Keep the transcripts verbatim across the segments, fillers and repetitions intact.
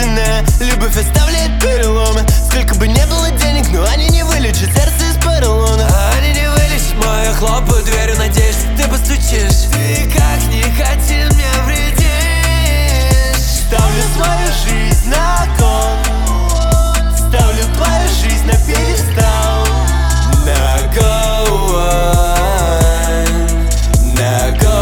убийственная. Любовь оставляет переломы. Сколько бы не было денег, но они не вылечат сердце из поролона. Они не вылечат мою, хлопаю дверью, надеюсь, что ты постучишь. Ты как не хотел мне вредишь. Ставлю свою жизнь на кон. Ставлю твою жизнь на пьедестал. На go-on, на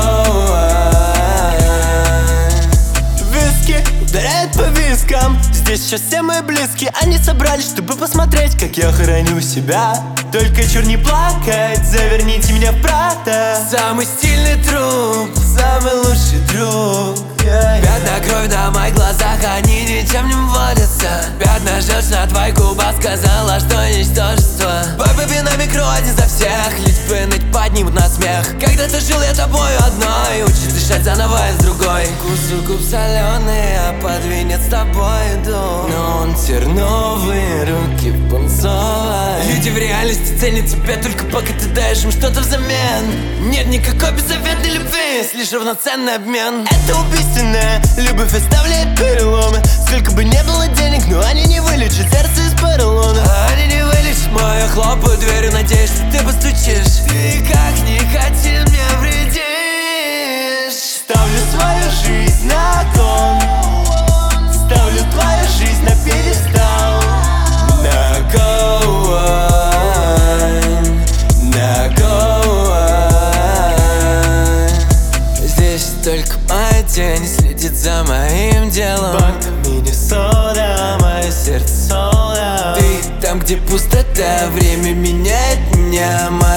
go-on. Виски ударяет по вискам. Здесь сейчас все мои близкие. Они собрались, чтобы посмотреть, как я хороню себя. Только чур не плакать, заверните меня в правда. Самый стильный труп, Самый лучший друг. пятна крови на моих глазах, они ничем не водятся. Пятна желчь на твоих губах, сказала, что ничтожество. Бой по микро один за всех, лишь бы ныть поднимут на смех. Когда-то жил я тобою одной, учись дышать заново из другой. Вкус губ соленый, а подвинет с тобой иду. Но он терновые руки пунцовые. Люди в реальности ценят тебя только пока ты даешь им что-то взамен. Нет никакой беззаветной любви, лишь равноценный обмен. Это убийственная. Любовь оставляет переломы. Сколько бы не было денег, но они не вылечат сердце из поролона. Они не вылечат мою, хлопаю дверью, надеюсь, что ты постучишь. Ты как не хотел мне вредишь. Ставлю свою жизнь на кон. Ставлю твою жизнь на пьедестал. На go-on, на go-on. Здесь только моя тень следит за моим делом. Банк Миннесота, мое сердце соло. Ты там, где пустота, время меняет меня.